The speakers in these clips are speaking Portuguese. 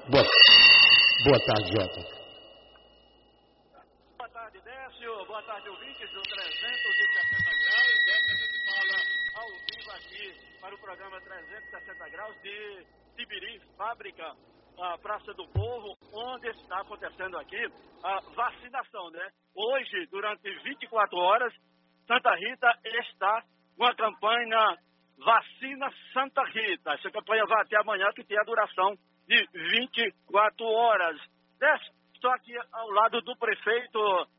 Boa, boa tarde, Jota. Boa tarde, Décio. Boa tarde, ouvintes do 360 Graus. Décio, a gente fala ao vivo aqui para o programa 360 Graus de Tibiri, fábrica, a Praça do Povo, onde está acontecendo aqui a vacinação, né? Hoje, durante 24 horas, Santa Rita está com a campanha Vacina Santa Rita. Essa campanha vai até amanhã, que tem a duração de 24 horas. Estou aqui ao lado do prefeito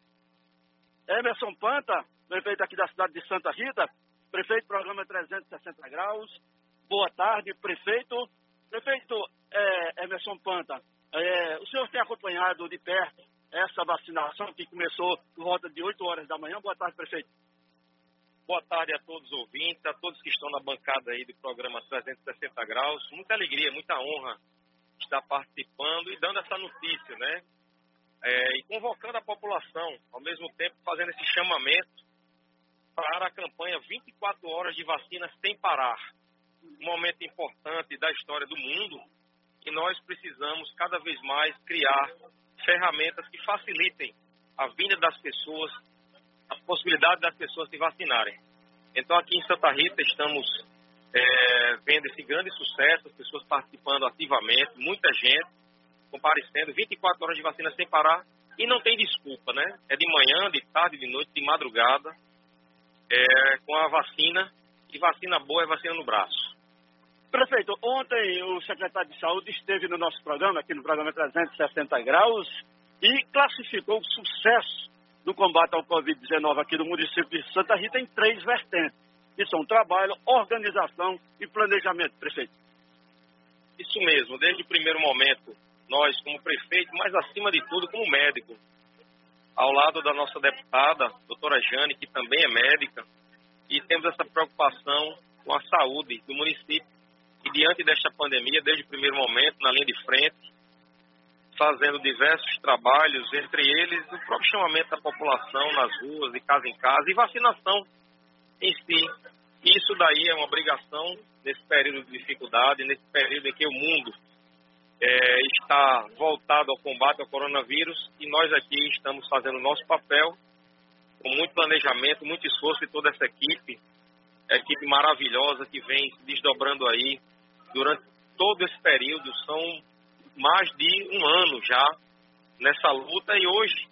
Emerson Panta, prefeito aqui da cidade de Santa Rita, prefeito do programa 360 Graus. Boa tarde, prefeito. Prefeito Emerson Panta, o senhor tem acompanhado de perto essa vacinação que começou por volta de 8 horas da manhã. Boa tarde, prefeito. Boa tarde a todos os ouvintes, a todos que estão na bancada aí do programa 360 Graus. Muita alegria, muita honra estar participando e dando essa notícia, né? E convocando a população, ao mesmo tempo fazendo esse chamamento para a campanha 24 horas de vacina sem parar. Um momento importante da história do mundo e nós precisamos cada vez mais criar ferramentas que facilitem a vinda das pessoas, a possibilidade das pessoas se vacinarem. Então aqui em Santa Rita estamos vendo esse grande sucesso, as pessoas participando ativamente, muita gente comparecendo, 24 horas de vacina sem parar e não tem desculpa, né? É de manhã, de tarde, de noite, de madrugada, com a vacina, e vacina boa é vacina no braço. Prefeito, ontem o secretário de Saúde esteve no nosso programa, aqui no programa 360 Graus, e classificou o sucesso do combate ao Covid-19 aqui no município de Santa Rita em 3 vertentes, que são trabalho, organização e planejamento, prefeito. Isso mesmo, desde o primeiro momento, nós como prefeito, mas acima de tudo como médico, ao lado da nossa deputada, doutora Jane, que também é médica, e temos essa preocupação com a saúde do município. E diante desta pandemia, desde o primeiro momento, na linha de frente, fazendo diversos trabalhos, entre eles o próprio chamamento da população nas ruas, de casa em casa, e vacinação em si. Isso daí é uma obrigação nesse período de dificuldade, nesse período em que o mundo está voltado ao combate ao coronavírus, e nós aqui estamos fazendo o nosso papel com muito planejamento, muito esforço de toda essa equipe maravilhosa que vem se desdobrando aí durante todo esse período. São mais de um ano já nessa luta, e hoje,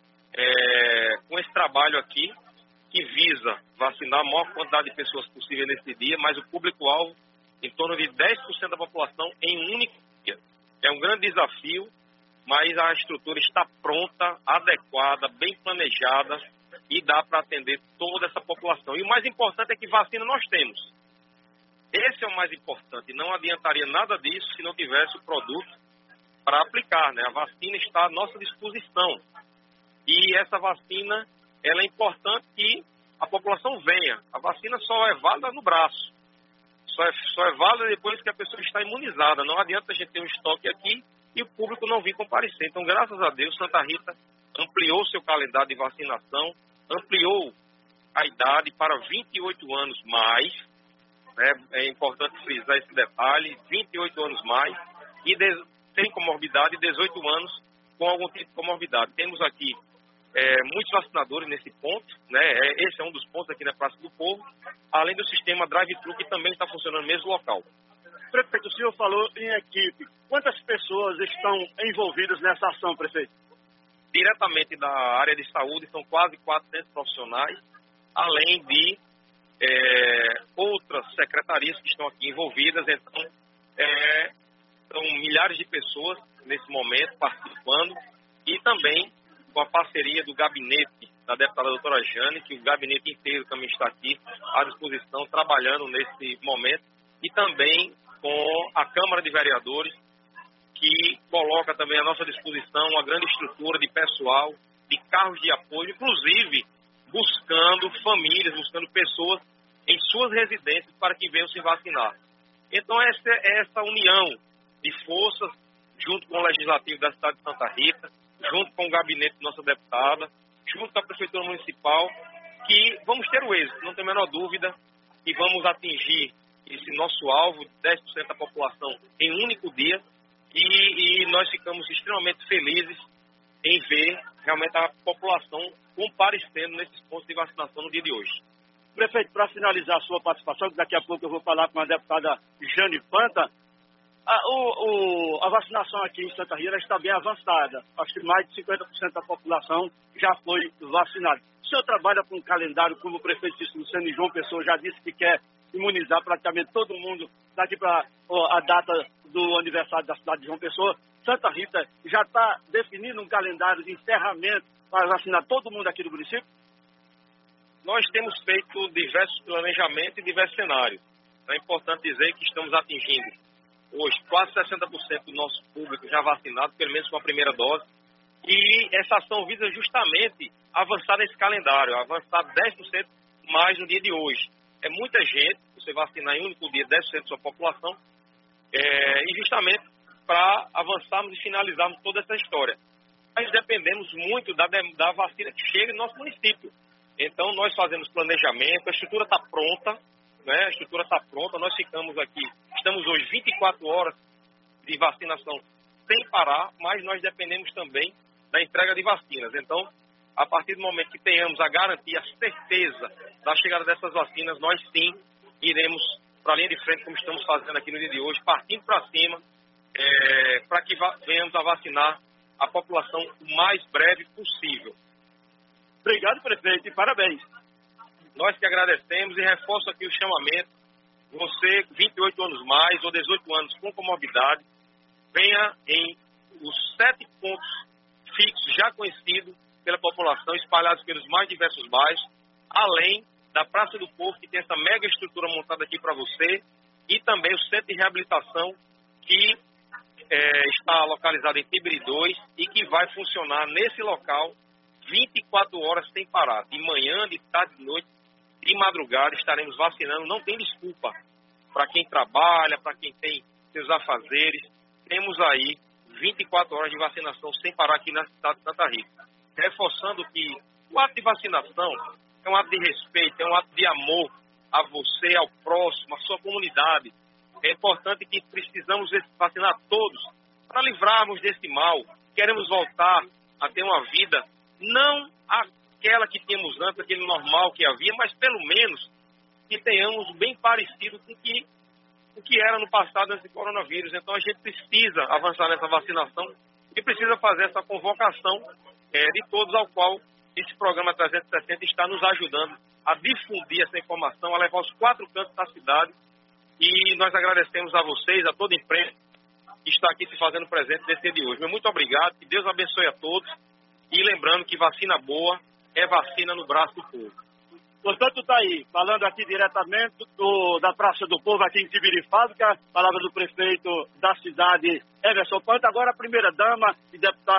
com esse trabalho aqui, que visa vacinar a maior quantidade de pessoas possível nesse dia, mas o público-alvo em torno de 10% da população em um único dia. É um grande desafio, mas a estrutura está pronta, adequada, bem planejada, e dá para atender toda essa população. E o mais importante é que vacina nós temos. Esse é o mais importante. Não adiantaria nada disso se não tivesse o produto para aplicar, né? A vacina está à nossa disposição. E essa vacina, ela é importante que a população venha. A vacina só é válida no braço. Só é válida depois que a pessoa está imunizada. Não adianta a gente ter um estoque aqui e o público não vir comparecer. Então, graças a Deus, Santa Rita ampliou seu calendário de vacinação, ampliou a idade para 28 anos mais, né? É importante frisar esse detalhe, 28 anos mais, e sem comorbidade, 18 anos com algum tipo de comorbidade. Temos aqui muitos vacinadores nesse ponto, né? Esse é um dos pontos aqui na Praça do Povo, além do sistema drive-thru, que também está funcionando no mesmo local. Prefeito, o senhor falou em equipe. Quantas pessoas estão envolvidas nessa ação, prefeito? Diretamente da área de saúde, são quase 400 profissionais, além de outras secretarias que estão aqui envolvidas. Então, são milhares de pessoas nesse momento participando, e também com a parceria do gabinete da deputada doutora Jane, que o gabinete inteiro também está aqui à disposição, trabalhando nesse momento, e também com a Câmara de Vereadores, que coloca também à nossa disposição uma grande estrutura de pessoal, de carros de apoio, inclusive buscando famílias, buscando pessoas em suas residências para que venham se vacinar. Então, essa união de forças, junto com o Legislativo da cidade de Santa Rita, junto com o gabinete da nossa deputada, junto com a Prefeitura Municipal, que vamos ter o êxito, não tem a menor dúvida, e vamos atingir esse nosso alvo, 10% da população em um único dia, e nós ficamos extremamente felizes em ver realmente a população comparecendo nesses pontos de vacinação no dia de hoje. Prefeito, para finalizar a sua participação, que daqui a pouco eu vou falar com a deputada Jane Panta, a vacinação aqui em Santa Rita está bem avançada. Acho que mais de 50% da população já foi vacinada. O senhor trabalha com um calendário, como o prefeito disse, Luciano e João Pessoa já disse que quer imunizar praticamente todo mundo daqui para a data do aniversário da cidade de João Pessoa. Santa Rita já está definindo um calendário de encerramento para vacinar todo mundo aqui do município? Nós temos feito diversos planejamentos e diversos cenários. É importante dizer que estamos atingindo hoje quase 60% do nosso público já vacinado, pelo menos com a primeira dose. E essa ação visa justamente avançar nesse calendário, avançar 10% mais no dia de hoje. É muita gente, você vacinar em um único dia 10% da sua população, e justamente para avançarmos e finalizarmos toda essa história. Nós dependemos muito da vacina que chega no nosso município. Então, nós fazemos planejamento, a estrutura está pronta, né? A estrutura está pronta, nós estamos hoje 24 horas de vacinação sem parar, mas nós dependemos também da entrega de vacinas. Então, a partir do momento que tenhamos a garantia, a certeza da chegada dessas vacinas, nós sim iremos para a linha de frente, como estamos fazendo aqui no dia de hoje, partindo para cima, para que venhamos a vacinar a população o mais breve possível. Obrigado, prefeito, e parabéns. Nós que agradecemos e reforço aqui o chamamento. Você, 28 anos mais ou 18 anos com comorbidade, venha em os 7 pontos fixos já conhecidos pela população, espalhados pelos mais diversos bairros, além da Praça do Povo, que tem essa mega estrutura montada aqui para você, e também o Centro de Reabilitação, que está localizado em Tibiri 2 e que vai funcionar nesse local 24 horas sem parar, de manhã, de tarde, de noite, de madrugada, estaremos vacinando, não tem desculpa para quem trabalha, para quem tem seus afazeres, temos aí 24 horas de vacinação sem parar aqui na cidade de Santa Rita. Reforçando que o ato de vacinação é um ato de respeito, é um ato de amor a você, ao próximo, à sua comunidade. É importante que precisamos vacinar todos para livrarmos desse mal. Queremos voltar a ter uma vida, não aquela que tínhamos antes, aquele normal que havia, mas pelo menos que tenhamos bem parecido com o que era no passado antes do coronavírus. Então a gente precisa avançar nessa vacinação e precisa fazer essa convocação de todos, ao qual esse programa 360 está nos ajudando a difundir essa informação, a levar aos 4 cantos da cidade. E nós agradecemos a vocês, a toda a imprensa que está aqui se fazendo presente nesse dia de hoje. Muito obrigado, que Deus abençoe a todos. E lembrando que vacina boa é vacina no braço do povo. Portanto, está aí, falando aqui diretamente da Praça do Povo, aqui em Tibiri Fábrica, palavra do prefeito da cidade, Everson Panta. Agora a primeira-dama e deputada